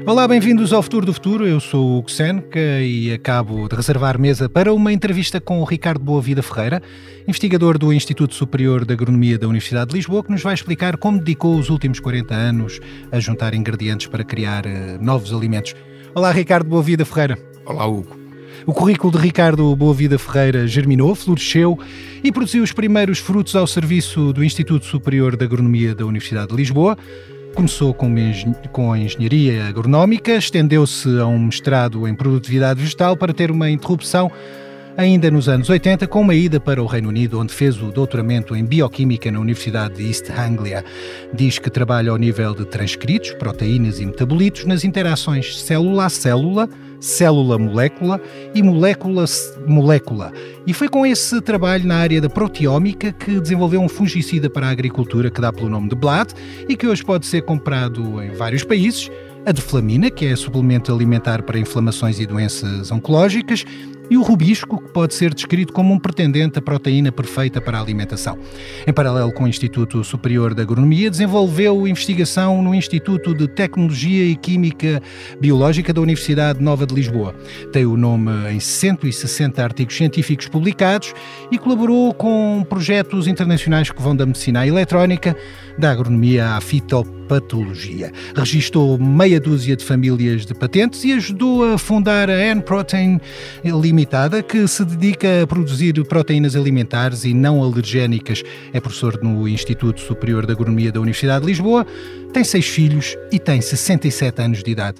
Olá, bem-vindos ao Futuro do Futuro. Eu sou o Hugo Seneca e acabo de reservar mesa para uma entrevista com o Ricardo Boavida Ferreira, investigador do Instituto Superior de Agronomia da Universidade de Lisboa, que nos vai explicar como dedicou os últimos 40 anos a juntar ingredientes para criar novos alimentos. Olá, Ricardo Boavida Ferreira. Olá, Hugo. O currículo de Ricardo Boavida Ferreira germinou, floresceu e produziu os primeiros frutos ao serviço do Instituto Superior de Agronomia da Universidade de Lisboa. Começou com a engenharia agronómica, estendeu-se a um mestrado em produtividade vegetal para ter uma interrupção ainda nos anos 80, com uma ida para o Reino Unido, onde fez o doutoramento em bioquímica na Universidade de East Anglia. Diz que trabalha ao nível de transcritos, proteínas e metabolitos nas interações célula-célula, célula-molécula e molécula-molécula. E foi com esse trabalho na área da proteómica que desenvolveu um fungicida para a agricultura que dá pelo nome de Blad e que hoje pode ser comprado em vários países. A deflamina, que é suplemento alimentar para inflamações e doenças oncológicas, e o rubisco, que pode ser descrito como um pretendente à proteína perfeita para a alimentação. Em paralelo com o Instituto Superior de Agronomia, desenvolveu investigação no Instituto de Tecnologia e Química Biológica da Universidade Nova de Lisboa. Tem o nome em 160 artigos científicos publicados e colaborou com projetos internacionais que vão da medicina à eletrónica, da agronomia à fitopatologia. Registou meia dúzia de famílias de patentes e ajudou a fundar a N-Protein Limitada, que se dedica a produzir proteínas alimentares e não alergénicas. É professor no Instituto Superior de Agronomia da Universidade de Lisboa, tem 6 filhos e tem 67 anos de idade.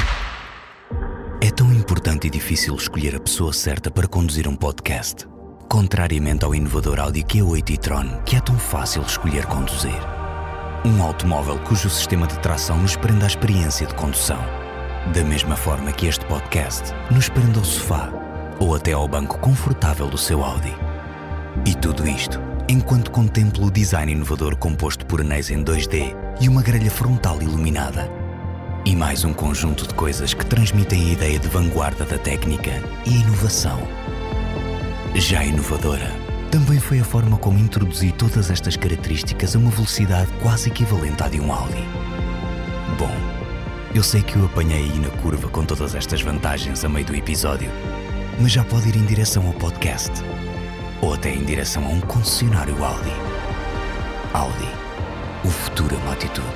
É tão importante e difícil escolher a pessoa certa para conduzir um podcast. Contrariamente ao inovador Audi Q8 e-tron, que é tão fácil escolher conduzir. Um automóvel cujo sistema de tração nos prende à experiência de condução. Da mesma forma que este podcast nos prende ao sofá ou até ao banco confortável do seu Audi. E tudo isto enquanto contemplo o design inovador composto por anéis em 2D e uma grelha frontal iluminada. E mais um conjunto de coisas que transmitem a ideia de vanguarda da técnica e inovação. Já inovadora, também foi a forma como introduzi todas estas características a uma velocidade quase equivalente à de um Audi. Bom, eu sei que o apanhei aí na curva com todas estas vantagens a meio do episódio, mas já pode ir em direção ao podcast, ou até em direção a um concessionário Audi. Audi, o futuro é uma atitude.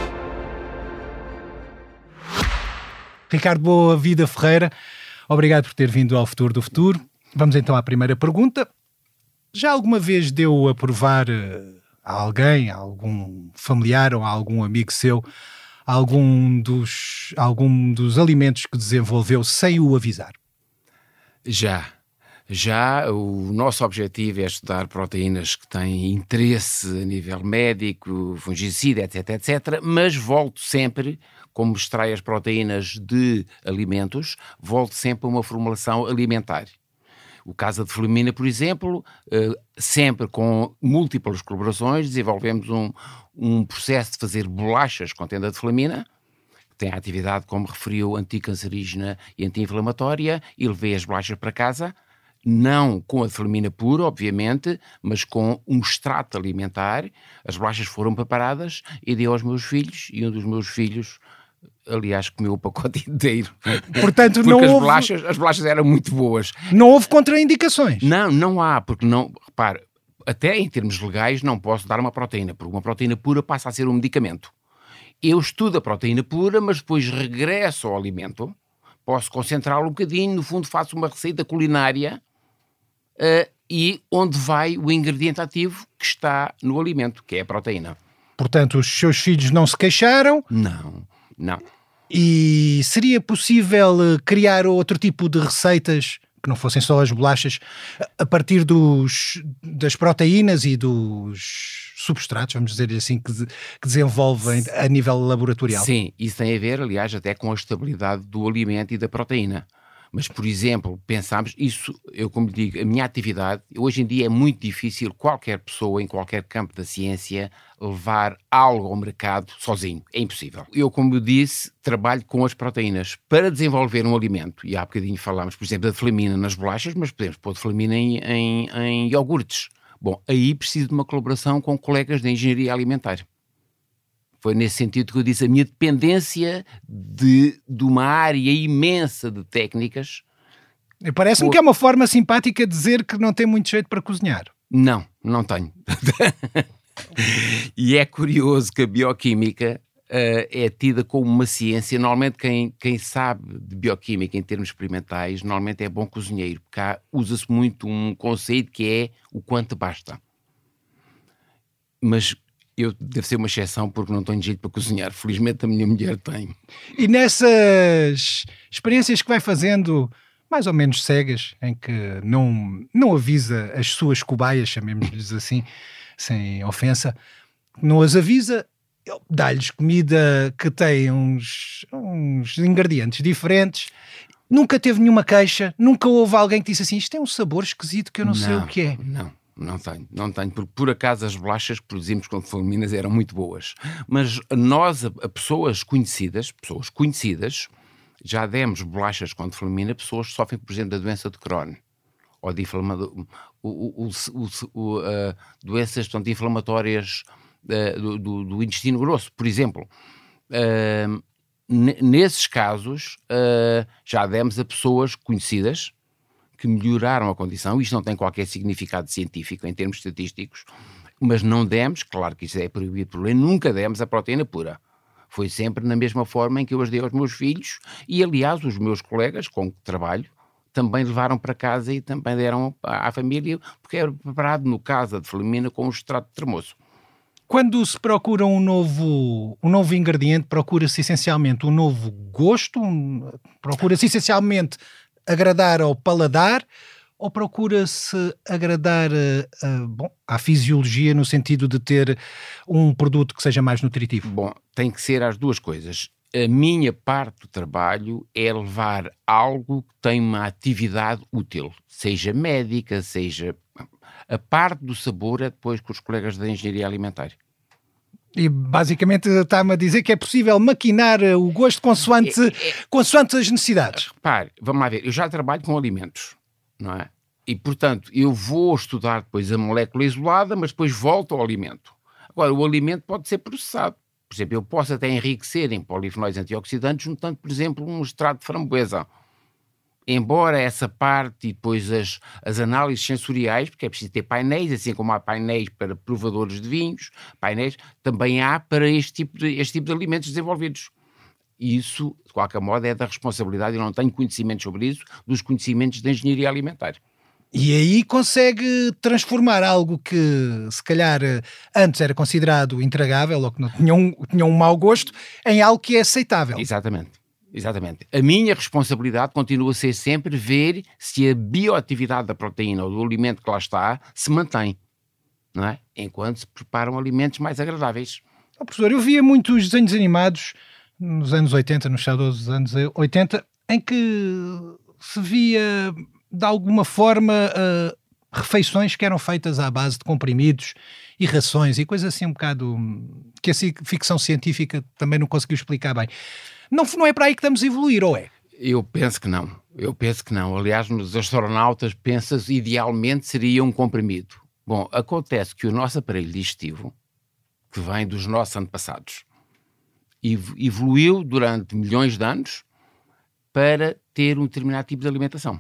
Ricardo Boavida Ferreira, obrigado por ter vindo ao Futuro do Futuro. Vamos então à primeira pergunta. Já alguma vez deu a provar a alguém, a algum familiar ou a algum amigo seu, algum dos alimentos que desenvolveu sem o avisar? Já. O nosso objetivo é estudar proteínas que têm interesse a nível médico, fungicida, etc, mas volto sempre, como extrai as proteínas de alimentos, volto sempre a uma formulação alimentar. O caso da deflamina, por exemplo, sempre com múltiplas colaborações, desenvolvemos um processo de fazer bolachas contendo a deflamina, que tem a atividade, como referiu, anticancerígena e anti-inflamatória, e levei as bolachas para casa, não com a deflamina pura, obviamente, mas com um extrato alimentar. As bolachas foram preparadas e dei aos meus filhos, e um dos meus filhos, aliás, comeu o pacote inteiro. Portanto, porque não as bolachas eram muito boas. Não houve contraindicações? Não há, porque não, repare, até em termos legais não posso dar uma proteína, porque uma proteína pura passa a ser um medicamento. Eu estudo a proteína pura, mas depois regresso ao alimento, posso concentrá-lo um bocadinho, no fundo faço uma receita culinária e onde vai o ingrediente ativo que está no alimento, que é a proteína. Portanto, os seus filhos não se queixaram? Não. E seria possível criar outro tipo de receitas que não fossem só as bolachas a partir das proteínas e dos substratos, vamos dizer assim, que desenvolvem a nível laboratorial? Sim, isso tem a ver, aliás, até com a estabilidade do alimento e da proteína. Mas, por exemplo, pensámos, isso, eu como digo, a minha atividade, hoje em dia é muito difícil qualquer pessoa em qualquer campo da ciência levar algo ao mercado sozinho, é impossível. Eu, como eu disse, trabalho com as proteínas para desenvolver um alimento, e há bocadinho falámos, por exemplo, da deflamina nas bolachas, mas podemos pôr deflamina em iogurtes. Bom, aí preciso de uma colaboração com colegas de engenharia alimentar. Foi nesse sentido que eu disse a minha dependência de uma área imensa de técnicas. Parece-me que é uma forma simpática de dizer que não tem muito jeito para cozinhar. Não tenho. E é curioso que a bioquímica é tida como uma ciência. Normalmente quem sabe de bioquímica em termos experimentais, normalmente é bom cozinheiro, porque cá usa-se muito um conceito que é o quanto basta. Mas eu devo ser uma exceção porque não tenho jeito para cozinhar. Felizmente a minha mulher tem. E nessas experiências que vai fazendo, mais ou menos cegas, em que não avisa as suas cobaias, chamemos-lhes assim, sem ofensa, não as avisa, dá-lhes comida que tem uns ingredientes diferentes. Nunca teve nenhuma queixa, nunca houve alguém que disse assim, isto tem um sabor esquisito que eu não sei o que é. Não tenho, porque por acaso as bolachas que produzimos com Flaminas eram muito boas, mas nós, a pessoas conhecidas, já demos bolachas com Flamina a pessoas que sofrem, por exemplo, da doença de Crohn, ou de doenças inflamatórias do intestino grosso, por exemplo. Nesses casos, já demos a pessoas conhecidas que melhoraram a condição. Isto não tem qualquer significado científico em termos estatísticos, mas não demos, claro que isso é proibido por lei, nunca demos a proteína pura. Foi sempre na mesma forma em que eu as dei aos meus filhos e, aliás, os meus colegas com que trabalho também levaram para casa e também deram à família, porque era preparado, no caso de Flamina, com um extrato de tremoço. Quando se procura um novo ingrediente, procura-se essencialmente um novo gosto, procura-se essencialmente agradar ao paladar, ou procura-se agradar à fisiologia, no sentido de ter um produto que seja mais nutritivo? Bom, tem que ser as duas coisas. A minha parte do trabalho é levar algo que tem uma atividade útil, seja médica, seja... A parte do sabor é depois com os colegas da engenharia alimentar. E basicamente está-me a dizer que é possível maquinar o gosto consoante as necessidades. Repare, vamos lá ver, eu já trabalho com alimentos, não é? E, portanto, eu vou estudar depois a molécula isolada, mas depois volto ao alimento. Agora, o alimento pode ser processado. Por exemplo, eu posso até enriquecer em polifenóis antioxidantes, juntando, por exemplo, um extrato de framboesa. Embora essa parte e depois as análises sensoriais, porque é preciso ter painéis, assim como há painéis para provadores de vinhos, painéis, também há para este tipo de alimentos desenvolvidos. Isso, de qualquer modo, é da responsabilidade, eu não tenho conhecimento sobre isso, dos conhecimentos da engenharia alimentar. E aí consegue transformar algo que, se calhar, antes era considerado intragável ou que não tinha um mau gosto, em algo que é aceitável. Exatamente. A minha responsabilidade continua a ser sempre ver se a bioatividade da proteína ou do alimento que lá está se mantém, não é? Enquanto se preparam alimentos mais agradáveis. Professor, eu via muitos desenhos animados nos anos 80, nos saudosos anos 80, em que se via, de alguma forma, refeições que eram feitas à base de comprimidos e rações e coisas assim um bocado que a ficção científica também não conseguiu explicar bem. Não é para aí que estamos a evoluir, ou é? Eu penso que não. Aliás, nos astronautas, pensas, idealmente seria um comprimido. Bom, acontece que o nosso aparelho digestivo, que vem dos nossos antepassados, evoluiu durante milhões de anos para ter um determinado tipo de alimentação.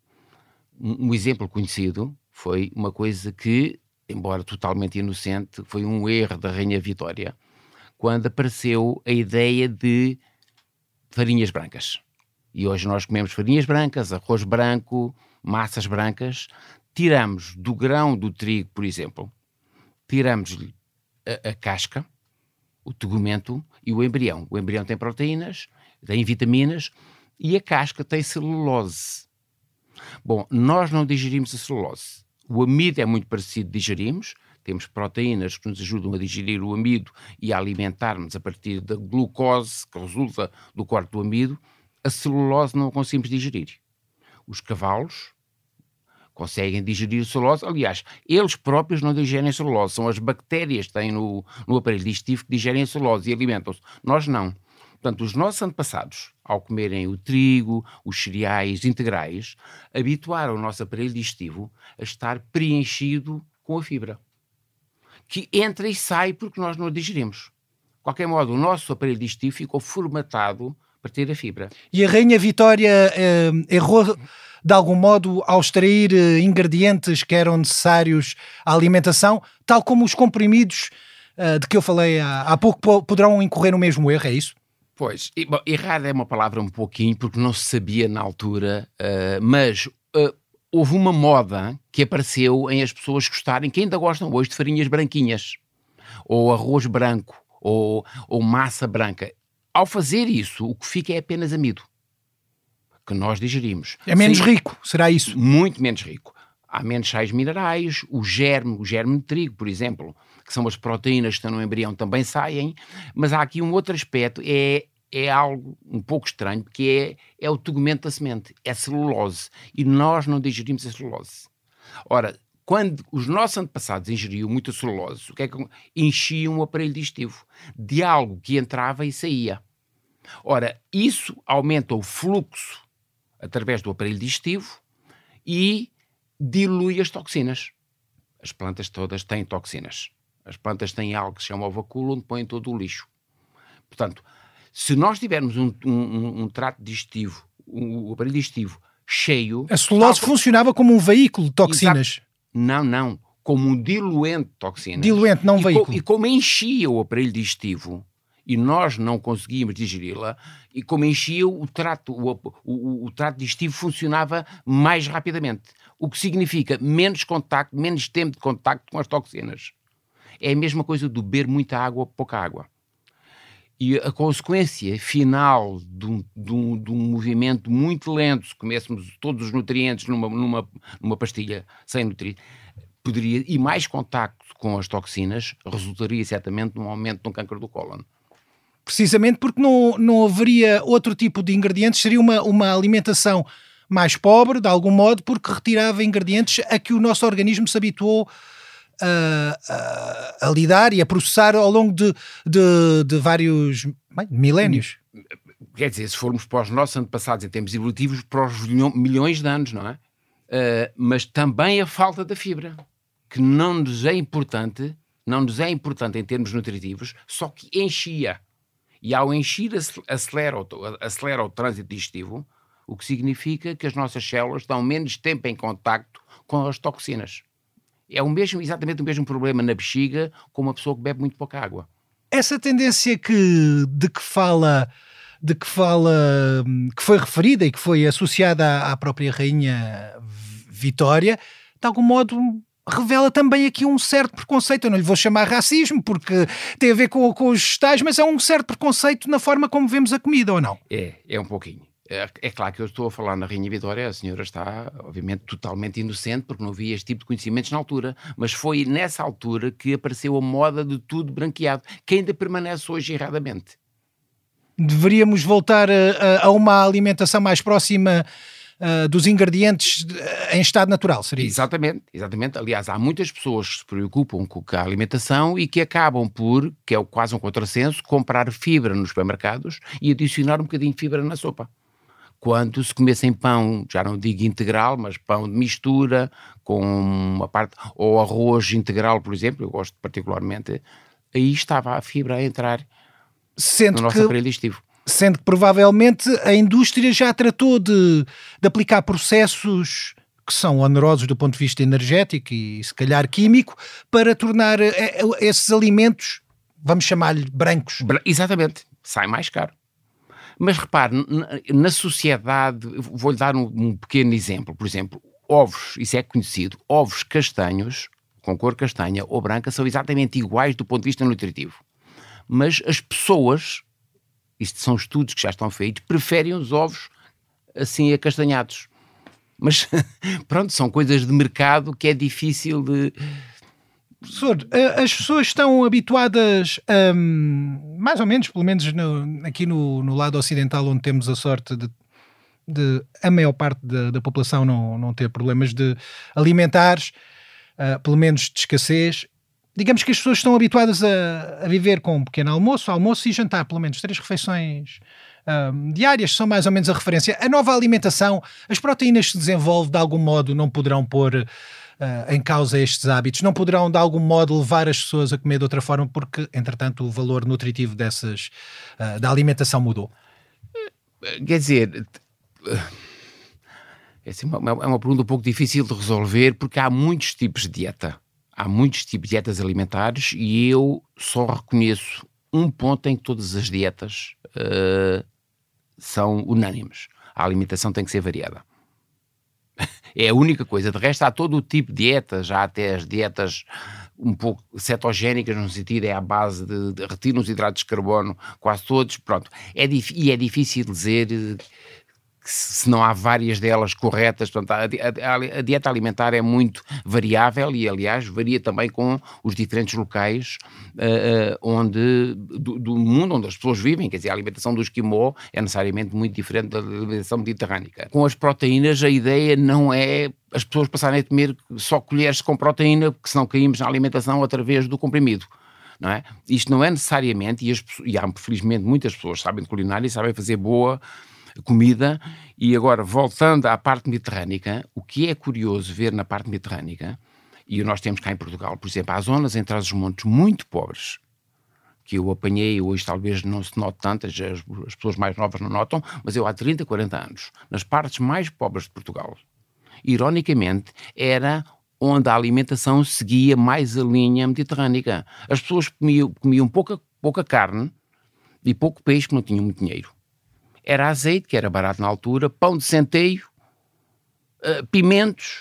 Um exemplo conhecido foi uma coisa que, embora totalmente inocente, foi um erro da Rainha Vitória, quando apareceu a ideia de farinhas brancas. E hoje nós comemos farinhas brancas, arroz branco, massas brancas. Tiramos do grão do trigo, por exemplo, tiramos-lhe a casca, o tegumento e o embrião. O embrião tem proteínas, tem vitaminas e a casca tem celulose. Bom, nós não digerimos a celulose. O amido é muito parecido, digerimos. Temos proteínas que nos ajudam a digerir o amido e a alimentar-nos a partir da glucose que resulta do corte do amido. A celulose não a conseguimos digerir. Os cavalos conseguem digerir a celulose. Aliás, eles próprios não digerem a celulose. São as bactérias que têm no aparelho digestivo que digerem a celulose e alimentam-se. Nós não. Portanto, os nossos antepassados, ao comerem o trigo, os cereais integrais, habituaram o nosso aparelho digestivo a estar preenchido com a fibra, que entra e sai porque nós não a digerimos. qualquer modo, o nosso aparelho digestivo ficou formatado para ter a fibra. E a Rainha Vitória errou de algum modo ao extrair ingredientes que eram necessários à alimentação, tal como os comprimidos de que eu falei há pouco poderão incorrer no mesmo erro, é isso? Pois, errar é uma palavra um pouquinho, porque não se sabia na altura, mas houve uma moda que apareceu em as pessoas gostarem, que ainda gostam hoje de farinhas branquinhas, ou arroz branco, ou massa branca. Ao fazer isso, o que fica é apenas amido, que nós digerimos. É menos rico, será isso? Muito menos rico. Há menos sais minerais, o germe de trigo, por exemplo, que são as proteínas que estão no embrião, também saem, mas há aqui um outro aspecto, é algo um pouco estranho, porque é o tegumento da semente, é celulose, e nós não digerimos a celulose. Ora, quando os nossos antepassados ingeriam muita celulose, o que é que enchiam o aparelho digestivo de algo que entrava e saía. Ora, isso aumenta o fluxo através do aparelho digestivo e dilui as toxinas. As plantas todas têm toxinas. As plantas têm algo que se chama ovacula, onde põem todo o lixo. Portanto, se nós tivermos um trato digestivo, o aparelho digestivo cheio... A celulose funcionava como um veículo de toxinas. Exato. Não. Como um diluente de toxinas. Diluente, não veículo. E como enchia o aparelho digestivo, e nós não conseguíamos digeri-la, e como enchia o trato digestivo funcionava mais rapidamente. O que significa menos contacto, menos tempo de contacto com as toxinas. É a mesma coisa do beber muita água, pouca água. E a consequência final de um movimento muito lento, se comêssemos todos os nutrientes numa pastilha sem nutrientes, poderia, e mais contacto com as toxinas, resultaria certamente num aumento de um câncer do cólon. Precisamente porque não haveria outro tipo de ingredientes, seria uma alimentação mais pobre, de algum modo, porque retirava ingredientes a que o nosso organismo se habituou a lidar e a processar ao longo de vários milénios. Quer dizer, se formos para os nossos antepassados em termos evolutivos, para os milhões de anos, não é? Mas também a falta da fibra, que não nos é importante em termos nutritivos, só que enchia. E ao encher acelera o trânsito digestivo, o que significa que as nossas células estão menos tempo em contacto com as toxinas. É exatamente o mesmo problema na bexiga com uma pessoa que bebe muito pouca água. Essa tendência que foi referida e que foi associada à própria Rainha Vitória, de algum modo revela também aqui um certo preconceito. Eu não lhe vou chamar racismo, porque tem a ver com os vegetais, mas é um certo preconceito na forma como vemos a comida, ou não? É um pouquinho. É claro que eu estou a falar na Rainha Vitória, a senhora está, obviamente, totalmente inocente, porque não havia este tipo de conhecimentos na altura, mas foi nessa altura que apareceu a moda de tudo branqueado, que ainda permanece hoje erradamente. Deveríamos voltar a uma alimentação mais próxima dos ingredientes em estado natural, seria isso? Exatamente. Aliás, há muitas pessoas que se preocupam com a alimentação e que acabam por, que é quase um contrassenso, comprar fibra nos supermercados e adicionar um bocadinho de fibra na sopa. Quando se comessem pão, já não digo integral, mas pão de mistura, com uma parte, ou arroz integral, por exemplo, eu gosto particularmente, aí estava a fibra a entrar no nosso aparelho digestivo. Sendo que provavelmente a indústria já tratou de aplicar processos que são onerosos do ponto de vista energético e se calhar químico, para tornar esses alimentos, vamos chamar-lhe brancos. Exatamente, sai mais caro. Mas repare, na sociedade, vou-lhe dar um pequeno exemplo. Por exemplo, ovos, isso é conhecido, ovos castanhos, com cor castanha ou branca, são exatamente iguais do ponto de vista nutritivo. Mas as pessoas, isto são estudos que já estão feitos, preferem os ovos assim acastanhados. Mas pronto, são coisas de mercado que é difícil de... Professor, as pessoas estão habituadas, mais ou menos, pelo menos aqui no lado ocidental, onde temos a sorte de a maior parte da população não ter problemas de alimentares, pelo menos de escassez. Digamos que as pessoas estão habituadas a viver com um pequeno almoço e jantar, pelo menos 3 refeições diárias, são mais ou menos a referência. A nova alimentação, as proteínas que se desenvolve de algum modo não poderão pôr em causa estes hábitos? Não poderão, de algum modo, levar as pessoas a comer de outra forma porque, entretanto, o valor nutritivo da alimentação mudou? Quer dizer, é uma pergunta um pouco difícil de resolver porque há muitos tipos de dieta. Há muitos tipos de dietas alimentares e eu só reconheço um ponto em que todas as dietas são unânimes. A alimentação tem que ser variada. É a única coisa. De resto, há todo o tipo de dietas, há até as dietas um pouco cetogénicas, no sentido, é à base de retiram os hidratos de carbono, quase todos, pronto. É difícil dizer se não há várias delas corretas. Portanto, a dieta alimentar é muito variável e, aliás, varia também com os diferentes locais do mundo onde as pessoas vivem. Quer dizer, a alimentação do esquimó é necessariamente muito diferente da alimentação mediterrânica. Com as proteínas, a ideia não é as pessoas passarem a comer só colheres com proteína, porque senão caímos na alimentação através do comprimido. Não é? Isto não é necessariamente, e há, felizmente, muitas pessoas que sabem de culinária e sabem fazer boa comida. E agora, voltando à parte mediterrânica, o que é curioso ver na parte mediterrânica, e nós temos cá em Portugal, por exemplo, há zonas em Trás-os-Montes muito pobres, que eu apanhei, hoje talvez não se note tanto, as pessoas mais novas não notam, mas eu há 30, 40 anos, nas partes mais pobres de Portugal, ironicamente, era onde a alimentação seguia mais a linha mediterrânica. As pessoas comiam pouca carne e pouco peixe, que não tinham muito dinheiro. Era azeite, que era barato na altura, pão de centeio, pimentos,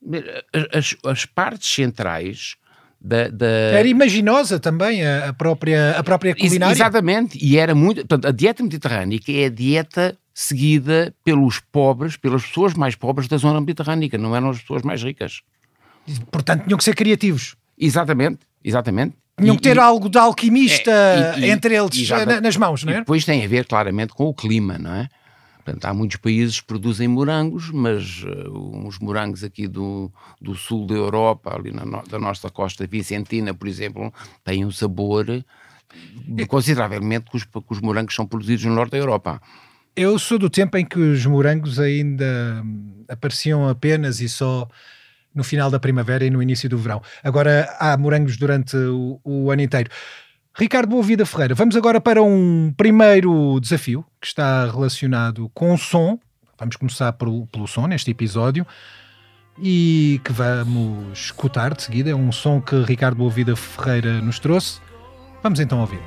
as partes centrais Era imaginosa também a própria culinária. Exatamente, e era muito... Portanto, a dieta mediterrânica é a dieta seguida pelos pobres, pelas pessoas mais pobres da zona mediterrânica, não eram as pessoas mais ricas. Portanto, tinham que ser criativos. Exatamente. Tinham que ter algo de alquimista entre eles nas mãos, não é? E depois tem a ver claramente com o clima, não é? Portanto, há muitos países que produzem morangos, mas os morangos aqui do sul da Europa, ali da nossa costa vicentina, por exemplo, têm um sabor consideravelmente que os morangos são produzidos no norte da Europa. Eu sou do tempo em que os morangos ainda apareciam apenas e só no final da primavera e no início do verão. Agora há morangos durante o ano inteiro. Ricardo Boavida Ferreira, vamos agora para um primeiro desafio que está relacionado com o som. Vamos começar pelo som neste episódio e que vamos escutar de seguida. É um som que Ricardo Boavida Ferreira nos trouxe. Vamos então ouvir.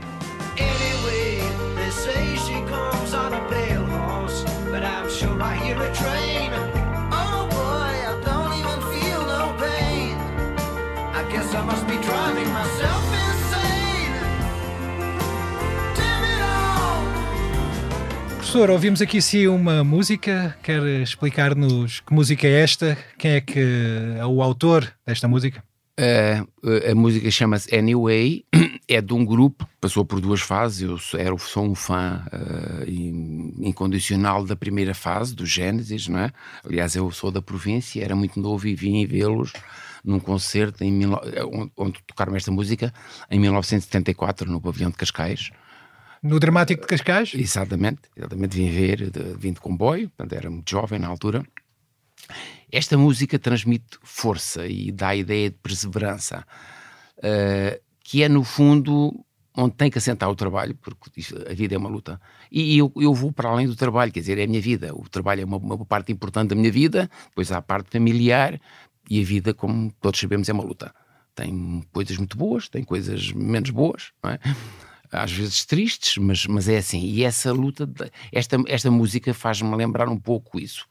Professor, ouvimos aqui sim uma música. Quer explicar-nos que música é esta? Quem é que é o autor desta música? A música chama-se Anyway, é de um grupo que passou por duas fases. Eu sou um fã incondicional da primeira fase, do Gênesis, não é? Aliás, eu sou da província, era muito novo e vim vê-los num concerto onde tocaram esta música em 1974 no Pavilhão de Cascais. No Dramático de Cascais? Exatamente, vim de comboio, portanto era muito jovem na altura. Esta música transmite força e dá a ideia de perseverança, que é no fundo onde tem que assentar o trabalho, porque a vida é uma luta. E eu vou para além do trabalho, quer dizer, é a minha vida. O trabalho é uma parte importante da minha vida, depois há a parte familiar e a vida, como todos sabemos, é uma luta. Tem coisas muito boas, tem coisas menos boas, não é? Às vezes tristes, mas é assim. E essa luta, esta música faz-me lembrar um pouco isso.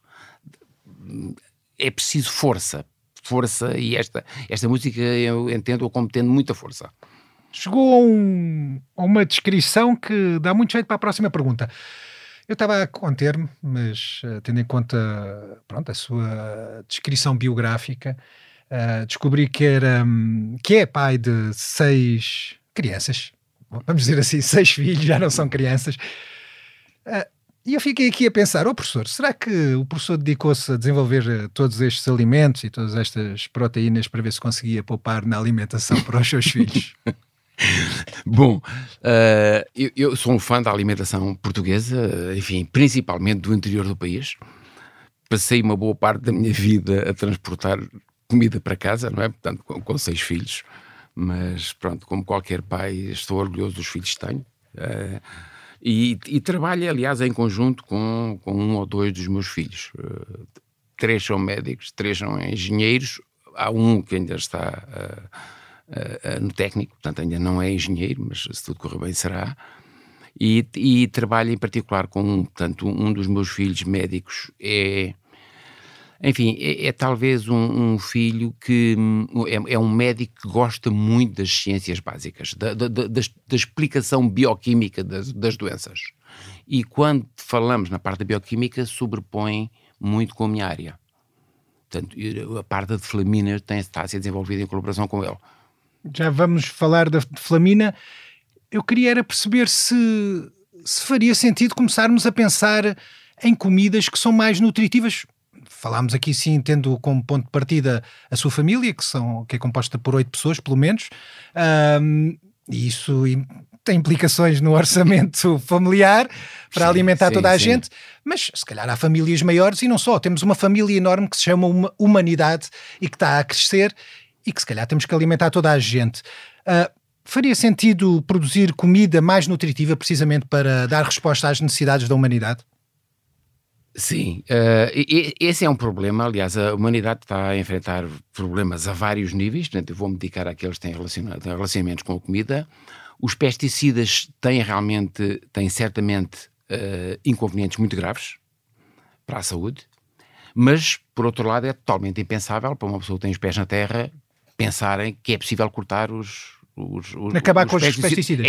É preciso força, e esta música eu entendo-a como tendo muita força. Chegou a uma descrição que dá muito jeito para a próxima pergunta. Eu estava a conter-me, mas tendo em conta a sua descrição biográfica, descobri que é pai de 6 crianças. Vamos dizer assim, 6 filhos, já não são crianças. E eu fiquei aqui a pensar, professor, será que o professor dedicou-se a desenvolver todos estes alimentos e todas estas proteínas para ver se conseguia poupar na alimentação para os seus filhos? Bom, eu sou um fã da alimentação portuguesa, enfim, principalmente do interior do país. Passei uma boa parte da minha vida a transportar comida para casa, não é? Portanto, com 6 filhos, mas pronto, como qualquer pai, estou orgulhoso dos filhos que tenho. E trabalho, aliás, em conjunto com 1 ou 2 dos meus filhos. 3 são médicos, 3 são engenheiros, há um que ainda está no técnico, portanto ainda não é engenheiro, mas se tudo correr bem será. E trabalho em particular com portanto, um dos meus filhos médicos é talvez um filho que é um médico que gosta muito das ciências básicas, da explicação bioquímica das doenças. E quando falamos na parte da bioquímica, sobrepõe muito com a minha área. Portanto, a parte da diflamina está a ser desenvolvida em colaboração com ele. Já vamos falar da diflamina. Eu queria era perceber se faria sentido começarmos a pensar em comidas que são mais nutritivas. Falámos aqui, sim, tendo como ponto de partida a sua família, que é composta por 8 pessoas, pelo menos, e isso tem implicações no orçamento familiar para alimentar toda a gente, mas se calhar há famílias maiores e não só. Temos uma família enorme que se chama humanidade e que está a crescer e que se calhar temos que alimentar toda a gente. Faria sentido produzir comida mais nutritiva precisamente para dar resposta às necessidades da humanidade? Sim, esse é um problema. Aliás, a humanidade está a enfrentar problemas a vários níveis, portanto eu vou-me dedicar àqueles que têm relacionamentos com a comida. Os pesticidas têm certamente inconvenientes muito graves para a saúde, mas por outro lado é totalmente impensável para uma pessoa que tem os pés na terra pensarem que é possível cortar acabar com os pesticidas.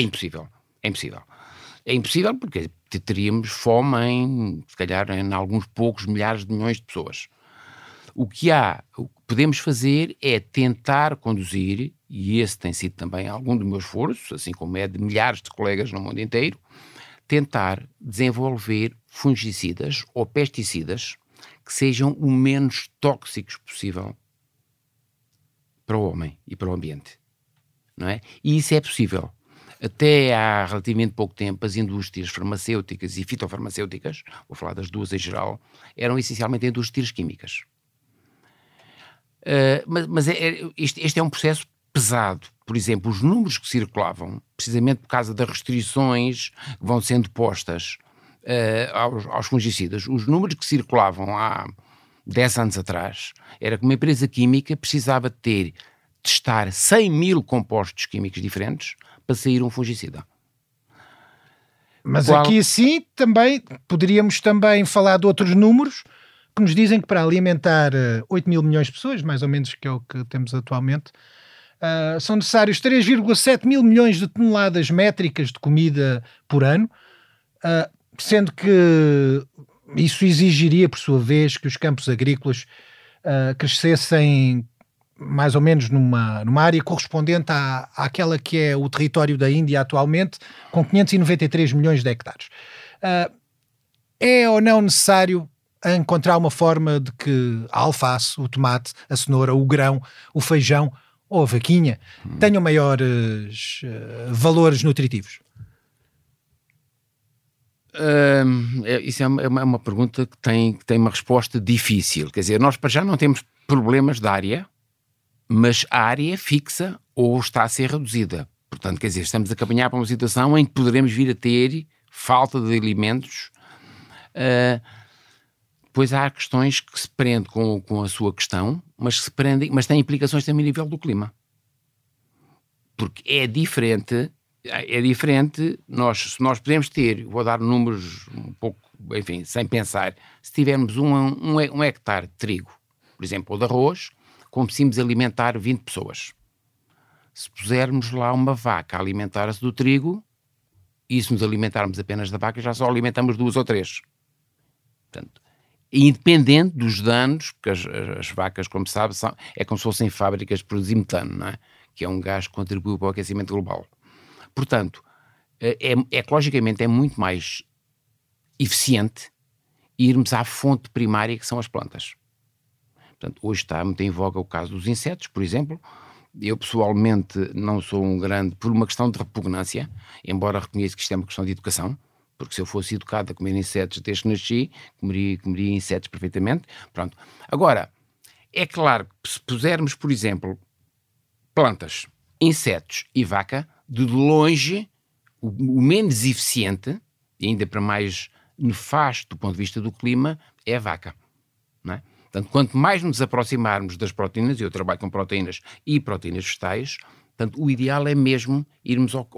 É impossível porque teríamos fome se calhar em alguns poucos milhares de milhões de pessoas. O que podemos fazer é tentar conduzir, e esse tem sido também algum dos meus esforços, assim como é de milhares de colegas no mundo inteiro, tentar desenvolver fungicidas ou pesticidas que sejam o menos tóxicos possível para o homem e para o ambiente, não é? E isso é possível. Até há relativamente pouco tempo, as indústrias farmacêuticas e fitofarmacêuticas, vou falar das duas em geral, eram essencialmente indústrias químicas. Mas este é um processo pesado. Por exemplo, os números que circulavam, precisamente por causa das restrições que vão sendo postas aos fungicidas, os números que circulavam há 10 anos atrás, era que uma empresa química precisava testar 100 mil compostos químicos diferentes para sair um fungicida. Mas aqui sim também poderíamos também falar de outros números que nos dizem que para alimentar 8 mil milhões de pessoas, mais ou menos que é o que temos atualmente, são necessários 3,7 mil milhões de toneladas métricas de comida por ano, sendo que isso exigiria, por sua vez, que os campos agrícolas crescessem mais ou menos numa área correspondente àquela que é o território da Índia atualmente, com 593 milhões de hectares. É ou não necessário encontrar uma forma de que a alface, o tomate, a cenoura, o grão, o feijão ou a vaquinha tenham maiores valores nutritivos? Isso é uma pergunta que tem uma resposta difícil. Quer dizer, nós para já não temos problemas de área, mas a área é fixa ou está a ser reduzida. Portanto, quer dizer, estamos a caminhar para uma situação em que poderemos vir a ter falta de alimentos. Pois há questões que se prendem com a sua questão, mas têm implicações também a nível do clima. Porque é diferente, nós podemos ter, vou dar números um pouco, enfim, sem pensar, se tivermos um hectare de trigo, por exemplo, ou de arroz, conseguimos alimentar 20 pessoas. Se pusermos lá uma vaca a alimentar-se do trigo, e se nos alimentarmos apenas da vaca, já só alimentamos 2 ou 3. Portanto, independente dos danos, porque as vacas, como se sabe, é como se fossem fábricas de produzir metano, não é? Que é um gás que contribui para o aquecimento global. Portanto, ecologicamente é muito mais eficiente irmos à fonte primária, que são as plantas. Portanto, hoje está muito em voga o caso dos insetos, por exemplo. Eu pessoalmente não sou um grande, por uma questão de repugnância, embora reconheça que isto é uma questão de educação, porque se eu fosse educado a comer insetos desde que nasci, comeria insetos perfeitamente. Pronto. Agora, É claro que se pusermos, por exemplo, plantas, insetos e vaca, de longe, o menos eficiente, e ainda para mais nefasto do ponto de vista do clima, é a vaca. Não é? Portanto, quanto mais nos aproximarmos das proteínas, e eu trabalho com proteínas e proteínas vegetais, portanto, o ideal é mesmo irmos ao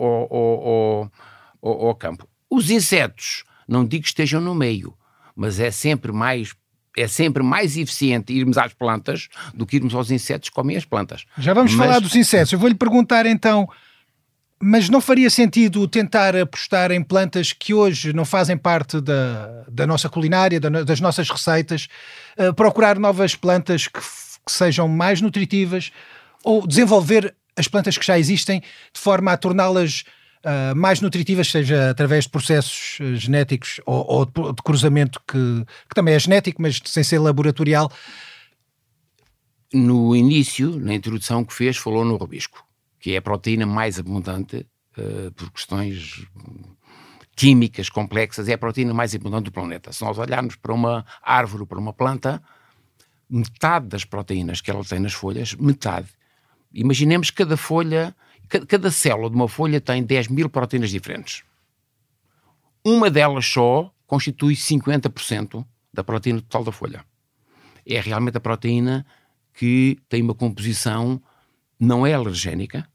campo. Os insetos, não digo que estejam no meio, mas é sempre mais eficiente irmos às plantas do que irmos aos insetos que comem as plantas. Já vamos falar dos insetos. Eu vou-lhe perguntar então, mas não faria sentido tentar apostar em plantas que hoje não fazem parte da nossa culinária, das nossas receitas, procurar novas plantas que sejam mais nutritivas ou desenvolver as plantas que já existem de forma a torná-las mais nutritivas, seja através de processos genéticos ou de cruzamento que também é genético, mas sem ser laboratorial? No início, na introdução que fez, falou no robisco, que é a proteína mais abundante por questões químicas complexas, é a proteína mais abundante do planeta. Se nós olharmos para uma árvore, para uma planta, metade das proteínas que ela tem nas folhas, metade. Imaginemos que cada célula de uma folha tem 10.000 proteínas diferentes. Uma delas só constitui 50% da proteína total da folha. É realmente a proteína que tem uma composição, não é alergénica,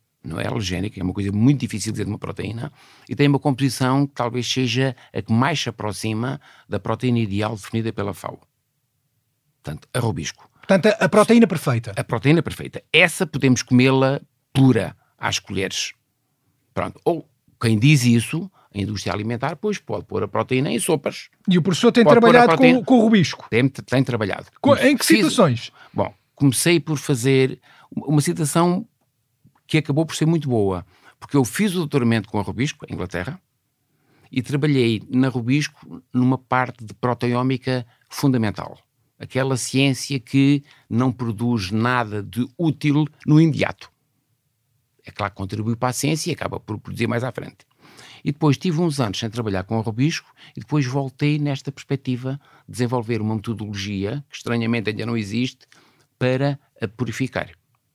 é uma coisa muito difícil de dizer de uma proteína, e tem uma composição que talvez seja a que mais se aproxima da proteína ideal definida pela FAO. Portanto, a robisco. Portanto, a proteína perfeita. A proteína perfeita. Essa podemos comê-la pura, às colheres. Pronto. Ou quem diz isso, a indústria alimentar, pois pode pôr a proteína em sopas. E o professor tem trabalhado com o robisco? Tem trabalhado. Em que situações? Bom, comecei por fazer uma situação que acabou por ser muito boa, porque eu fiz o doutoramento com a robisco, em Inglaterra, e trabalhei na robisco numa parte de proteómica fundamental. Aquela ciência que não produz nada de útil no imediato. É claro que contribui para a ciência e acaba por produzir mais à frente. E depois tive uns anos sem trabalhar com o robisco e depois voltei nesta perspectiva de desenvolver uma metodologia, que estranhamente ainda não existe, para a purificar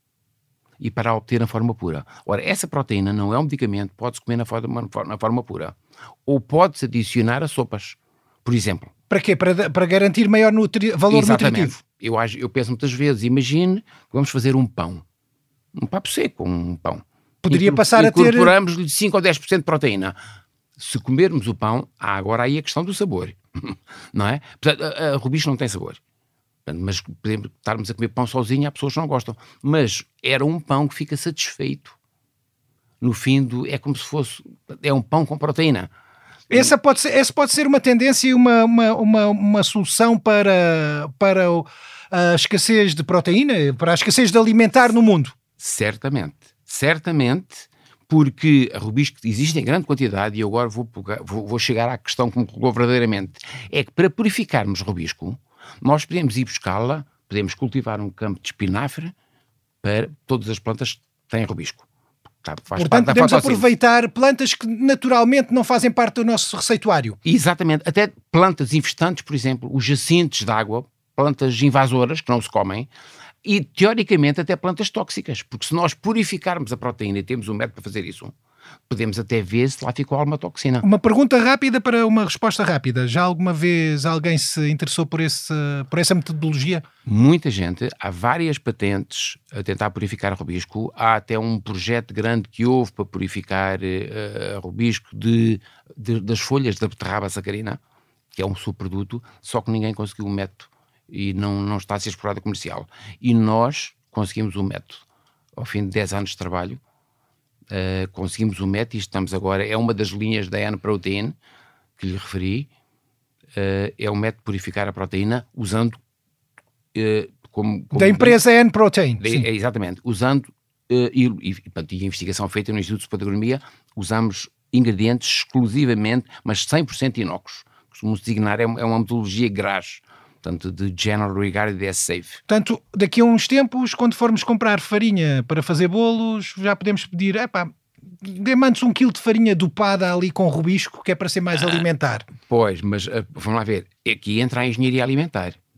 e para a obter na forma pura. Ora, essa proteína não é um medicamento, pode-se comer na forma pura. Ou pode-se adicionar a sopas, por exemplo. Para quê? Para garantir maior valor nutritivo? Eu penso muitas vezes, imagine que vamos fazer um pão papo seco, um pão. Poderia passar a ter... Incorporamos-lhe 5 ou 10% de proteína. Se comermos o pão, há agora aí a questão do sabor. Não é? Portanto, a robisco não tem sabor. Mas, por exemplo, estarmos a comer pão sozinho, há pessoas que não gostam. Mas era um pão que fica satisfeito. No fim, é como se fosse... É um pão com proteína. Essa pode ser uma tendência e uma solução para a escassez de proteína, para a escassez de alimentar no mundo. Certamente, porque a robisco existe em grande quantidade, e eu agora vou chegar à questão que me colocou verdadeiramente. É que para purificarmos robisco, nós podemos ir buscá-la, podemos cultivar um campo de espinafre para todas as plantas que têm robisco. Portanto, podemos aproveitar plantas que naturalmente não fazem parte do nosso receituário. Exatamente, até plantas infestantes, por exemplo, os jacintos de água, plantas invasoras que não se comem, e teoricamente até plantas tóxicas, porque se nós purificarmos a proteína e temos um método para fazer isso, podemos até ver se lá ficou alguma toxina. Uma pergunta rápida para uma resposta rápida. Já alguma vez alguém se interessou por essa metodologia? Muita gente. Há várias patentes a tentar purificar robisco. Há até um projeto grande que houve para purificar robisco das folhas da beterraba sacarina, que é um subproduto, só que ninguém conseguiu o método e não está a ser explorado comercial. E nós conseguimos o método. Ao fim de 10 anos de trabalho, conseguimos o método e estamos agora, é uma das linhas da N-Protein que lhe referi, é o método de purificar a proteína usando como da empresa N-Protein. Exatamente, usando e a investigação feita no Instituto Superior de Agronomia, usamos ingredientes exclusivamente, mas 100% inócuos. Costumamos designar, é uma metodologia GRAS, portanto, de General Regarded as Safe. Portanto, daqui a uns tempos, quando formos comprar farinha para fazer bolos, já podemos pedir, dê-me-nos 1 quilo de farinha dopada ali com robisco, que é para ser mais alimentar. Pois, mas vamos lá ver, aqui entra a engenharia alimentar.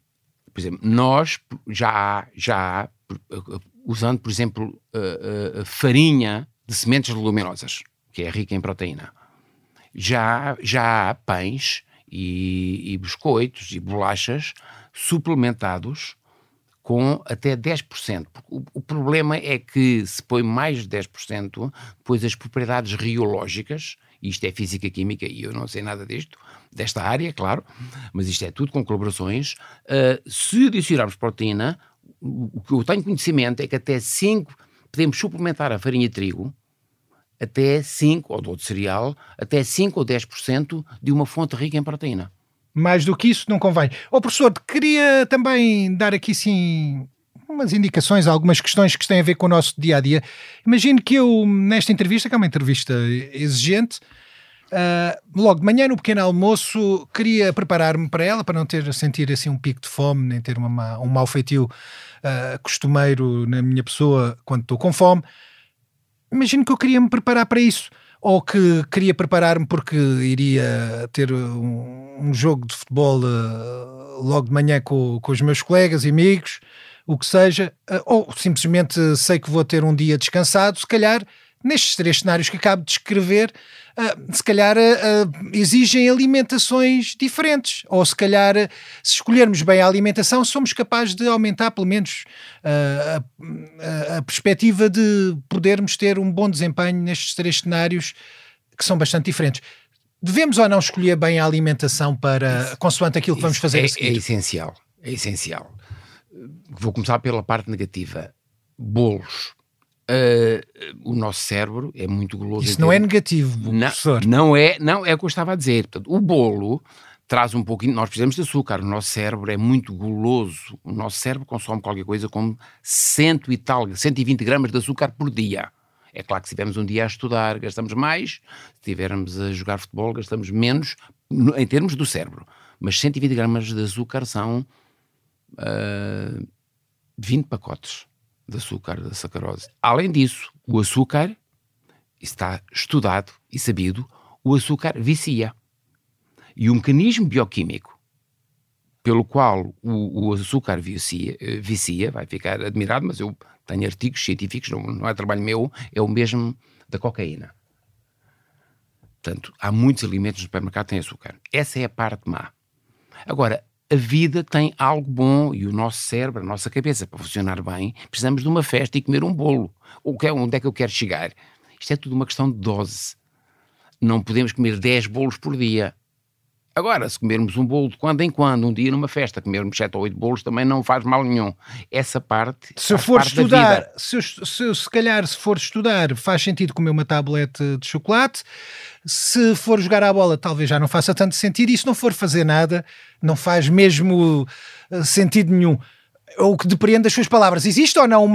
Por exemplo, nós já há, usando, por exemplo, farinha de sementes leguminosas, que é rica em proteína, já há pães e biscoitos e bolachas suplementados com até 10%. O problema é que se põe mais de 10%, depois as propriedades riológicas, isto é física-química e eu não sei nada disto, desta área, claro, mas isto é tudo com colaborações, se adicionarmos proteína, o que eu tenho conhecimento é que até 5, podemos suplementar a farinha de trigo, até 5, ou de outro cereal, até 5 ou 10% de uma fonte rica em proteína. Mais do que isso não convém. Professor, queria também dar aqui sim umas indicações, algumas questões que têm a ver com o nosso dia-a-dia. Imagino que eu, nesta entrevista, que é uma entrevista exigente, logo de manhã, no pequeno almoço, queria preparar-me para ela, para não sentir assim um pico de fome, nem ter um mau feitio costumeiro na minha pessoa quando estou com fome. Imagino que eu queria me preparar para isso. Ou que queria preparar-me porque iria ter um jogo de futebol logo de manhã com os meus colegas e amigos, o que seja, ou simplesmente sei que vou ter um dia descansado. Se calhar, nestes 3 cenários que acabo de descrever, se calhar exigem alimentações diferentes, ou se calhar, se escolhermos bem a alimentação, somos capazes de aumentar pelo menos a perspectiva de podermos ter um bom desempenho nestes 3 cenários que são bastante diferentes. Devemos ou não escolher bem a alimentação consoante aquilo que vamos fazer a seguir? É essencial. Vou começar pela parte negativa. Bolos. O nosso cérebro é muito guloso. Isso não é negativo, professor. Não é o que eu estava a dizer. Portanto, o bolo traz um pouquinho, nós precisamos de açúcar, o nosso cérebro é muito guloso, o nosso cérebro consome qualquer coisa como 120 gramas de açúcar por dia. É claro que se tivermos um dia a estudar, gastamos mais, se estivermos a jogar futebol, gastamos menos, em termos do cérebro. Mas 120 gramas de açúcar são 20 pacotes de açúcar, da sacarose. Além disso, o açúcar, está estudado e sabido, o açúcar vicia. E o mecanismo bioquímico pelo qual o açúcar vicia, vai ficar admirado, mas eu tenho artigos científicos, não é trabalho meu, é o mesmo da cocaína. Portanto, há muitos alimentos no supermercado que têm açúcar. Essa é a parte má. Agora, a vida tem algo bom e o nosso cérebro, a nossa cabeça, para funcionar bem, precisamos de uma festa e comer um bolo. Onde é que eu quero chegar? Isto é tudo uma questão de dose. Não podemos comer 10 bolos por dia. Agora, se comermos um bolo de quando em quando, um dia numa festa, comermos 7 ou 8 bolos também não faz mal nenhum. Essa parte se eu for estudar, se calhar se for estudar, faz sentido comer uma tablete de chocolate. Se for jogar à bola, talvez já não faça tanto sentido. E se não for fazer nada, não faz mesmo sentido nenhum. O que depreende das suas palavras. Existe ou não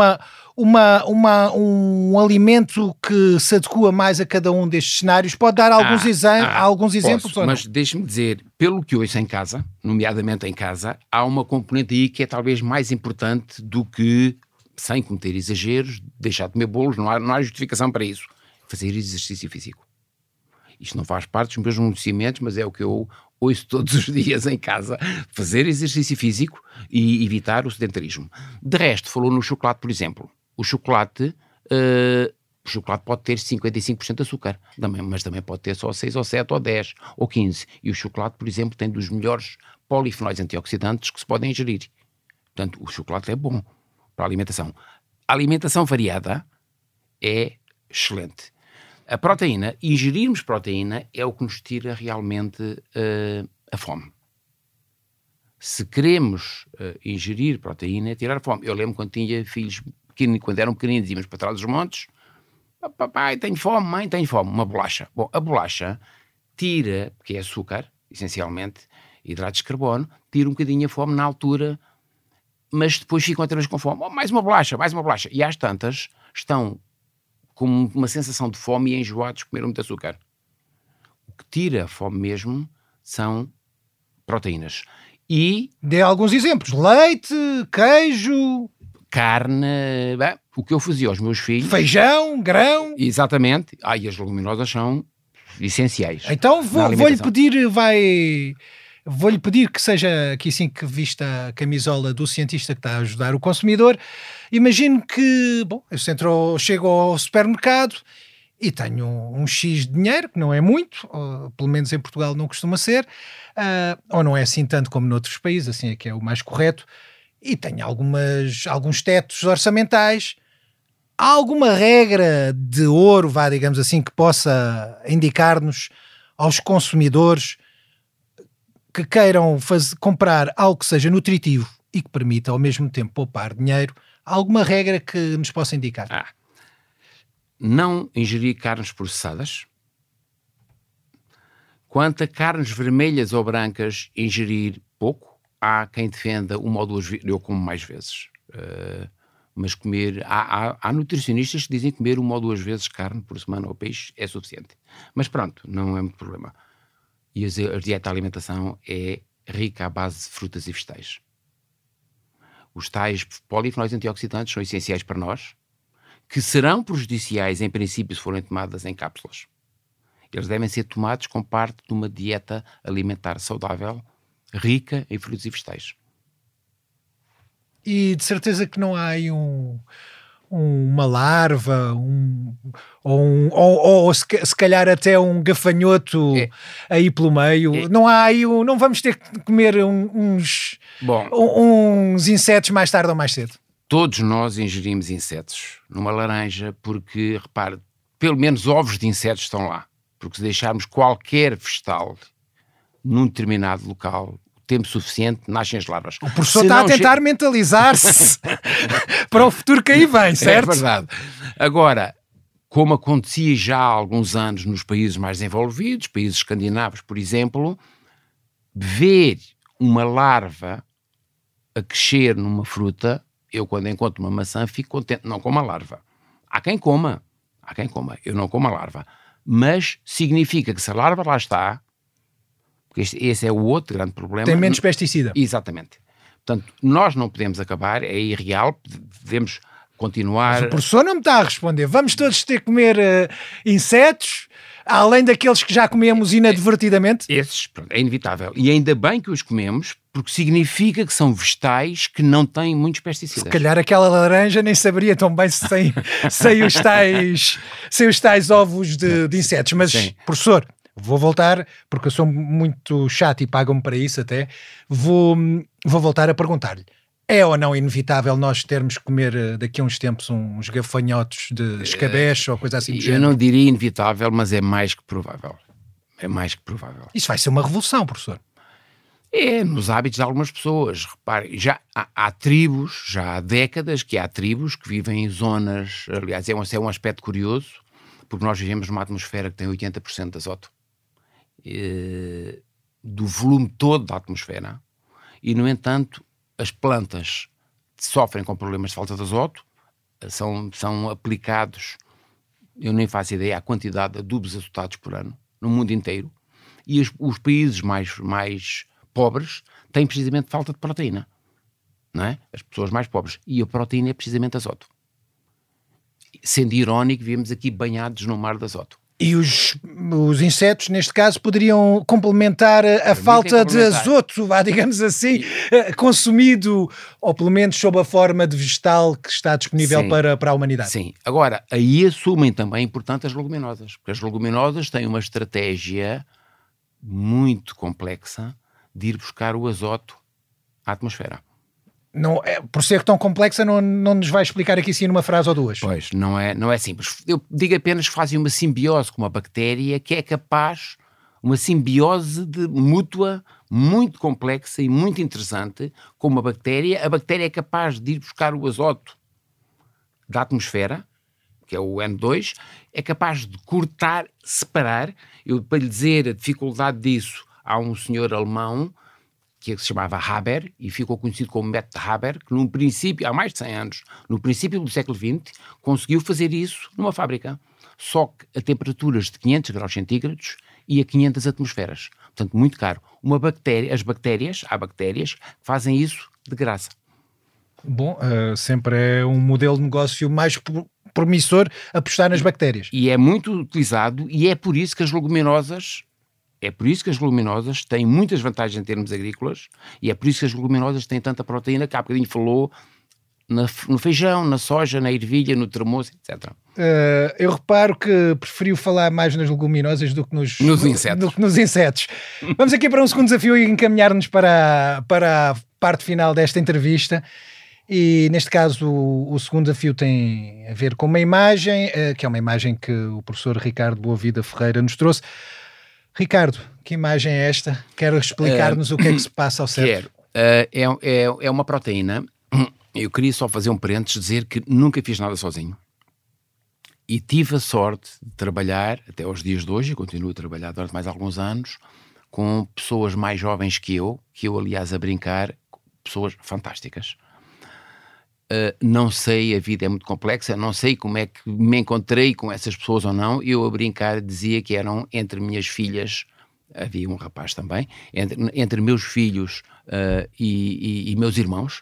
um alimento que se adequa mais a cada um destes cenários? Pode dar alguns exemplos? Posso, mas deixe-me dizer, pelo que ouço em casa, nomeadamente em casa, há uma componente aí que é talvez mais importante do que, sem cometer exageros, deixar de comer bolos, não há justificação para isso. Fazer exercício físico. Isto não faz parte dos meus conhecimentos, mas é o que eu ouço todos os dias em casa. Fazer exercício físico e evitar o sedentarismo. De resto, falou no chocolate, por exemplo. O chocolate pode ter 55% de açúcar, mas também pode ter só 6 ou 7 ou 10 ou 15. E o chocolate, por exemplo, tem dos melhores polifenóis antioxidantes que se podem ingerir. Portanto, o chocolate é bom para a alimentação. A alimentação variada é excelente. A proteína, ingerirmos proteína é o que nos tira realmente a fome. Se queremos ingerir proteína, é tirar a fome. Eu lembro quando tinha filhos pequenos, quando eram pequeninos, íamos para trás dos montes, papai, tenho fome, mãe, tenho fome, uma bolacha. Bom, a bolacha tira, porque é açúcar, essencialmente, hidratos de carbono, tira um bocadinho a fome na altura, mas depois ficam outra vez com fome. Mais uma bolacha. E às tantas estão com uma sensação de fome e enjoados de comer muito açúcar. O que tira a fome mesmo são proteínas. E... dê alguns exemplos. Leite, queijo... carne... o que eu fazia aos meus filhos... feijão, grão... Exatamente. E as leguminosas são essenciais. Então vou-lhe pedir, Vou-lhe pedir que seja aqui sim que vista a camisola do cientista que está a ajudar o consumidor. Imagino que, bom, eu chego ao supermercado e tenho um X de dinheiro, que não é muito, ou, pelo menos em Portugal não costuma ser, ou não é assim tanto como noutros países, assim é que é o mais correto, e tenho alguns tetos orçamentais. Há alguma regra de ouro, digamos assim, que possa indicar-nos aos consumidores que queiram comprar algo que seja nutritivo e que permita ao mesmo tempo poupar dinheiro? Há alguma regra que nos possa indicar? Não ingerir carnes processadas. Quanto a carnes vermelhas ou brancas, ingerir pouco. Há quem defenda uma ou duas vezes, eu como mais vezes. Mas comer, há nutricionistas que dizem que comer uma ou duas vezes carne por semana ou peixe é suficiente. Mas pronto, não é muito problema. E a dieta, a alimentação é rica à base de frutas e vegetais. Os tais polifenóis antioxidantes são essenciais para nós, que serão prejudiciais em princípio se forem tomadas em cápsulas. Eles devem ser tomados como parte de uma dieta alimentar saudável, rica em frutos e vegetais. E de certeza que não há aí uma larva, ou se calhar até um gafanhoto aí pelo meio. Não há aí, não vamos ter que comer uns insetos mais tarde ou mais cedo. Todos nós ingerimos insetos numa laranja porque, repare, pelo menos ovos de insetos estão lá. Porque se deixarmos qualquer vegetal num determinado local, tempo suficiente, nascem as larvas. O professor está a tentar mentalizar-se para o futuro que aí vem, certo? É verdade. Agora, como acontecia já há alguns anos nos países mais desenvolvidos, países escandinavos, por exemplo, ver uma larva a crescer numa fruta, eu quando encontro uma maçã fico contente, não como a larva. Há quem coma, eu não como a larva. Mas significa que se a larva lá está, esse é o outro grande problema. Tem menos pesticida. Exatamente. Portanto, nós não podemos acabar, é irreal, devemos continuar... Mas o professor não me está a responder. Vamos todos ter que comer insetos, além daqueles que já comemos inadvertidamente? Esses, pronto, é inevitável. E ainda bem que os comemos, porque significa que são vegetais que não têm muitos pesticidas. Se calhar aquela laranja nem saberia tão bem sem os tais ovos de insetos. Mas, sim, professor... Vou voltar, porque eu sou muito chato e pagam-me para isso até, vou voltar a perguntar-lhe. É ou não inevitável nós termos que comer daqui a uns tempos uns gafanhotos de escabeche ou coisa assim do género? Eu não diria inevitável, mas é mais que provável. É mais que provável. Isso vai ser uma revolução, professor. É, nos hábitos de algumas pessoas. Repare, já há tribos, já há décadas que há tribos que vivem em zonas, aliás, é um aspecto curioso, porque nós vivemos numa atmosfera que tem 80% de azoto. Do volume todo da atmosfera, e no entanto as plantas sofrem com problemas de falta de azoto, são aplicados, eu nem faço ideia, a quantidade de adubos azotados por ano no mundo inteiro, e os países mais pobres têm precisamente falta de proteína, não é? As pessoas mais pobres, e a proteína é precisamente azoto. Sendo irónico, vivemos aqui banhados no mar de azoto. E os insetos, neste caso, poderiam complementar a falta de azoto, digamos assim, consumido, ou pelo menos sob a forma de vegetal que está disponível, sim, para a humanidade. Sim. Agora, aí assumem também, importante, as leguminosas, porque as leguminosas têm uma estratégia muito complexa de ir buscar o azoto à atmosfera. Não, por ser tão complexa, não nos vai explicar aqui sim numa frase ou duas. Pois, não é simples. Eu digo apenas que fazem uma simbiose com uma bactéria que é capaz, uma simbiose mútua muito complexa e muito interessante com uma bactéria. A bactéria é capaz de ir buscar o azoto da atmosfera, que é o N2, é capaz de cortar, separar. Para lhe dizer a dificuldade disso, há um senhor alemão que se chamava Haber, e ficou conhecido como método Haber, que num princípio, há mais de 100 anos, no princípio do século XX, conseguiu fazer isso numa fábrica, só que a temperaturas de 500 graus centígrados e a 500 atmosferas. Portanto, muito caro. Há bactérias que fazem isso de graça. Bom, sempre é um modelo de negócio mais promissor apostar nas bactérias. E é muito utilizado, e é por isso que as leguminosas É por isso que as leguminosas têm muitas vantagens em termos agrícolas e é por isso que as leguminosas têm tanta proteína que há bocadinho falou no feijão, na soja, na ervilha, no tremoço, etc. Eu reparo que preferiu falar mais nas leguminosas do que nos insetos. Vamos aqui para um segundo desafio e encaminhar-nos para a parte final desta entrevista. E neste caso o segundo desafio tem a ver com uma imagem, que é uma imagem que o professor Ricardo Boavida Ferreira nos trouxe. Ricardo, que imagem é esta? Quero explicar-nos o que é que se passa ao certo. É uma proteína. Eu queria só fazer um parênteses, dizer que nunca fiz nada sozinho. E tive a sorte de trabalhar, até aos dias de hoje, e continuo a trabalhar durante mais alguns anos, com pessoas mais jovens que eu aliás, a brincar, pessoas fantásticas. Não sei, a vida é muito complexa, não sei como é que me encontrei com essas pessoas ou não. Eu, a brincar, dizia que eram entre minhas filhas, havia um rapaz também, entre meus filhos e meus irmãos,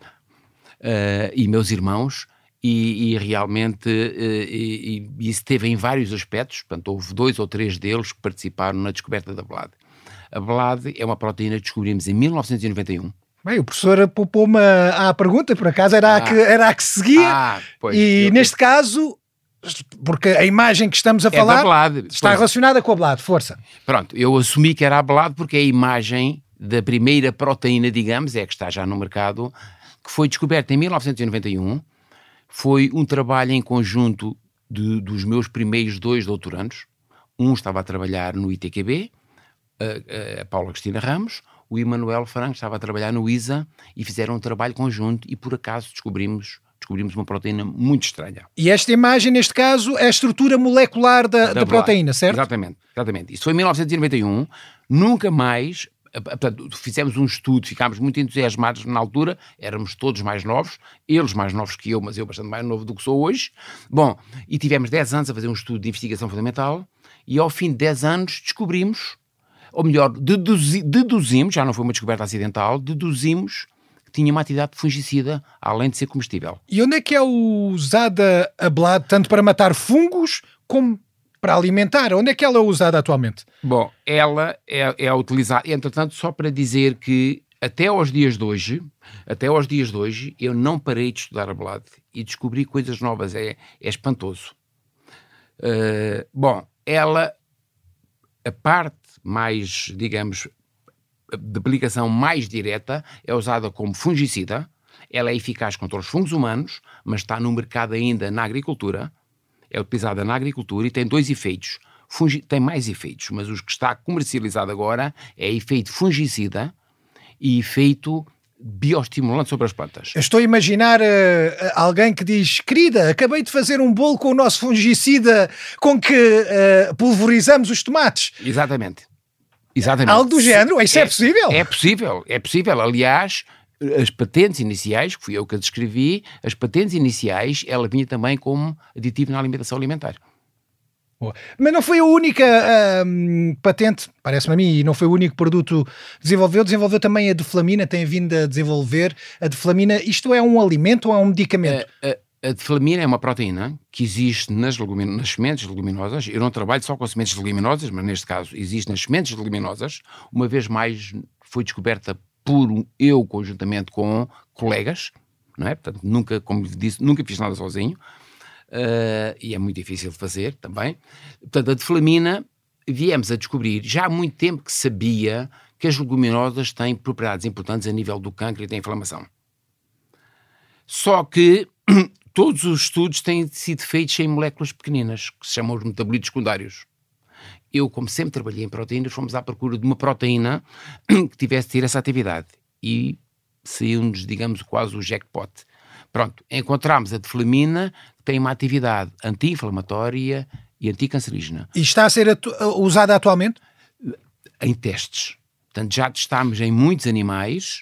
e realmente isso teve em vários aspectos. Portanto, houve 2 ou 3 deles que participaram na descoberta da BLAD. A BLAD é uma proteína que descobrimos em 1991. Bem, o professor poupou-me à pergunta, por acaso era a que seguia, pois, neste caso, porque a imagem que estamos a falar BLAD, está relacionada com a BLAD, força. Pronto, eu assumi que era a BLAD porque é a imagem da primeira proteína, digamos, que está já no mercado, que foi descoberta em 1991, foi um trabalho em conjunto dos meus primeiros 2 doutorandos. Um estava a trabalhar no ITQB, a Paula Cristina Ramos, o Emanuel Franco estava a trabalhar no ISA e fizeram um trabalho conjunto e por acaso descobrimos uma proteína muito estranha. E esta imagem, neste caso, é a estrutura molecular da proteína, certo? Exatamente. Isso foi em 1991, nunca mais. Portanto, fizemos um estudo, ficámos muito entusiasmados na altura, éramos todos mais novos, eles mais novos que eu, mas eu bastante mais novo do que sou hoje. Bom, e tivemos 10 anos a fazer um estudo de investigação fundamental e ao fim de 10 anos descobrimos, ou melhor, deduzimos, já não foi uma descoberta acidental, deduzimos que tinha uma atividade fungicida, além de ser comestível. E onde é que é usada a BLAD, tanto para matar fungos como para alimentar? Onde é que ela é usada atualmente? Bom, ela é utilizada, entretanto, só para dizer que até aos dias de hoje, eu não parei de estudar a BLAD e descobri coisas novas, é espantoso. Bom, a parte mais, digamos, de aplicação mais direta é usada como fungicida, ela é eficaz contra os fungos humanos, mas está no mercado ainda na agricultura, é utilizada na agricultura e tem 2 efeitos. Tem mais efeitos, mas os que está comercializado agora é efeito fungicida e efeito bioestimulante sobre as plantas. Eu estou a imaginar alguém que diz: querida, acabei de fazer um bolo com o nosso fungicida com que pulverizamos os tomates. Exatamente. Algo do género, isso é possível? É possível. Aliás, as patentes iniciais, que fui eu que a descrevi, as patentes iniciais, ela vinha também como aditivo na alimentação alimentar. Mas não foi a única patente, parece-me a mim, e não foi o único produto que desenvolveu também a deflamina, tem vindo a desenvolver a deflamina. Isto é um alimento ou é um medicamento? A deflamina é uma proteína que existe nas sementes leguminosas. Eu não trabalho só com sementes leguminosas, mas neste caso existe nas sementes leguminosas. Uma vez mais foi descoberta por eu conjuntamente com colegas, não é? Portanto, nunca, como disse, nunca fiz nada sozinho. E é muito difícil de fazer também. Portanto, a deflamina viemos a descobrir já há muito tempo que sabia que as leguminosas têm propriedades importantes a nível do cancro e da inflamação. Só que todos os estudos têm sido feitos em moléculas pequeninas, que se chamam os metabolitos secundários. Eu, como sempre trabalhei em proteínas, fomos à procura de uma proteína que tivesse de ter essa atividade. E saiu-nos, digamos, quase o jackpot. Pronto, encontramos a deflamina, que tem uma atividade anti-inflamatória e anticancerígena. E está a ser usada atualmente? Em testes. Portanto, já testámos em muitos animais,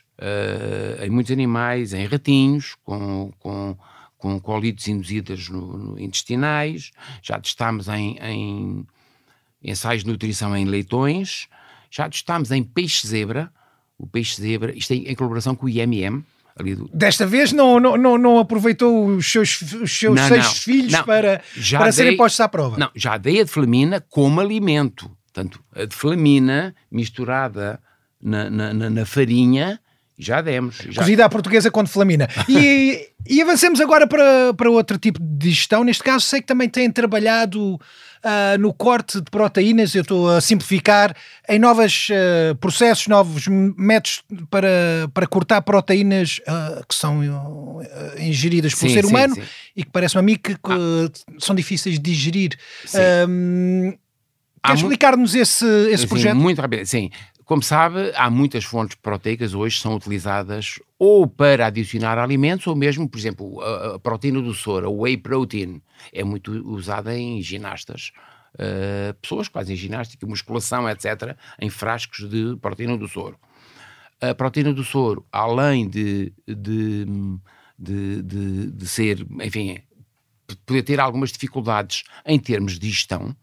em ratinhos, com colites induzidas intestinais, já testámos em ensaios de nutrição em leitões, já testámos em peixe-zebra, isto em colaboração com o IMM. Desta vez não aproveitou os seus 6 filhos para serem postos à prova? Não, já dei a deflamina como alimento. Portanto, a deflamina misturada na farinha, já demos. Cozida à portuguesa com deflamina. E avancemos agora para outro tipo de digestão. Neste caso, sei que também têm trabalhado no corte de proteínas, eu estou a simplificar, em novos processos, novos métodos para cortar proteínas que são ingeridas pelo ser humano e que parece-me a mim que são difíceis de digerir. Quer explicar-nos esse projeto? Muito rápido, sim. Como sabe, há muitas fontes proteicas hoje que são utilizadas ou para adicionar alimentos ou mesmo, por exemplo, a proteína do soro, a whey protein, é muito usada em ginastas, pessoas que fazem ginástica, musculação, etc., em frascos de proteína do soro. A proteína do soro, além de ser, enfim, poder ter algumas dificuldades em termos de digestão,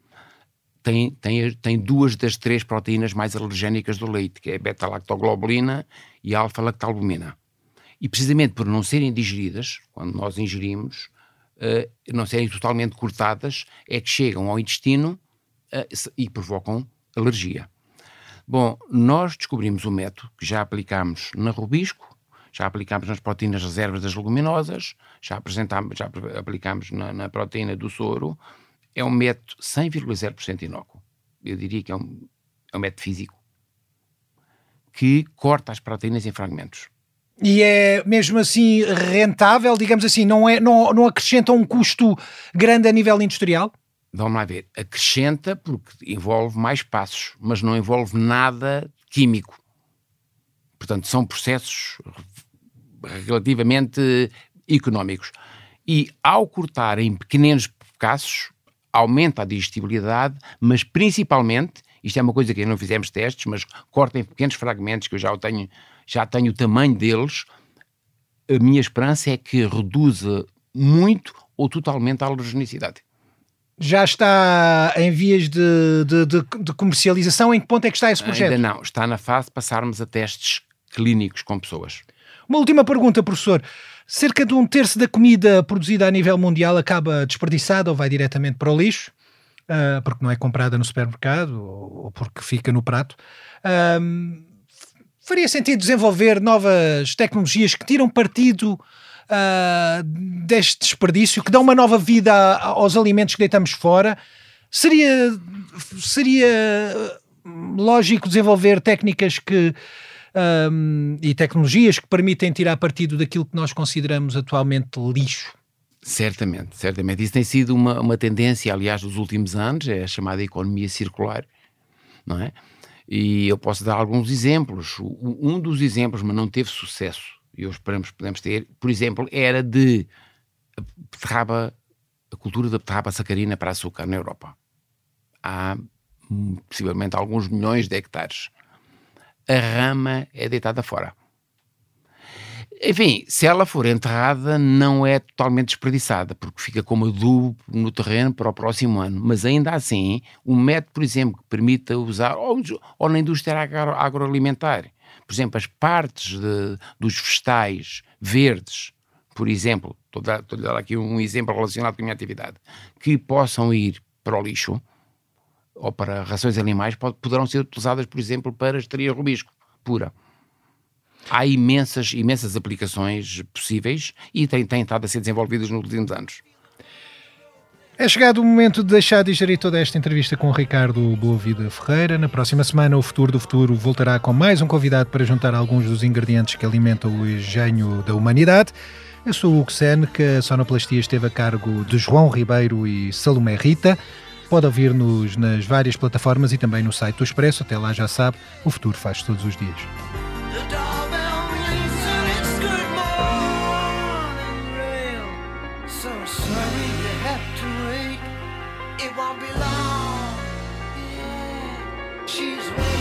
tem 2 das 3 proteínas mais alergénicas do leite, que é a beta-lactoglobulina e a alfa-lactalbumina. E precisamente por não serem digeridas, quando nós ingerimos, não serem totalmente cortadas, é que chegam ao intestino e provocam alergia. Bom, nós descobrimos um método que já aplicámos na Rubisco, já aplicámos nas proteínas reservas das leguminosas, já aplicámos na proteína do soro. É um método 100,0% inócuo. Eu diria que é um método físico que corta as proteínas em fragmentos. E é mesmo assim rentável, digamos assim, não acrescenta um custo grande a nível industrial? Vamos lá ver. Acrescenta porque envolve mais passos, mas não envolve nada químico. Portanto, são processos relativamente económicos. E ao cortar em pequenos pedaços, aumenta a digestibilidade, mas principalmente, isto é uma coisa que ainda não fizemos testes, mas corta em pequenos fragmentos, que eu já tenho o tamanho deles, a minha esperança é que reduza muito ou totalmente a alergenicidade. Já está em vias de comercialização? Em que ponto é que está esse projeto? Ainda não, está na fase de passarmos a testes clínicos com pessoas. Uma última pergunta, professor. Cerca de 1/3 da comida produzida a nível mundial acaba desperdiçada ou vai diretamente para o lixo, porque não é comprada no supermercado ou porque fica no prato. Faria sentido desenvolver novas tecnologias que tiram partido deste desperdício, que dão uma nova vida aos alimentos que deitamos fora? Seria lógico desenvolver técnicas e tecnologias que permitem tirar partido daquilo que nós consideramos atualmente lixo? Certamente. Isso tem sido uma tendência, aliás, dos últimos anos, é a chamada economia circular, não é? E eu posso dar alguns exemplos. Um dos exemplos, mas não teve sucesso, e eu esperamos que podemos ter, por exemplo, era de a cultura da beterraba sacarina para açúcar na Europa. Há possivelmente alguns milhões de hectares. A rama é deitada fora. Enfim, se ela for enterrada, não é totalmente desperdiçada, porque fica como adubo no terreno para o próximo ano. Mas ainda assim, um método, por exemplo, que permita usar, ou na indústria agroalimentar, por exemplo, as partes dos vegetais verdes, por exemplo, estou a dar aqui um exemplo relacionado com a minha atividade, que possam ir para o lixo, ou para rações animais, poderão ser utilizadas, por exemplo, para estaria Rubisco pura. Há imensas aplicações possíveis e têm estado a ser desenvolvidas nos últimos anos. É chegado o momento de deixar de digerir toda esta entrevista com o Ricardo Boavida Ferreira. Na próxima semana, o Futuro do Futuro voltará com mais um convidado para juntar alguns dos ingredientes que alimentam o engenho da humanidade. Eu sou o Hugo Seneca, a sonoplastia esteve a cargo de João Ribeiro e Salomé Rita. Pode ouvir-nos nas várias plataformas e também no site do Expresso. Até lá, já sabe, o futuro faz todos os dias. She's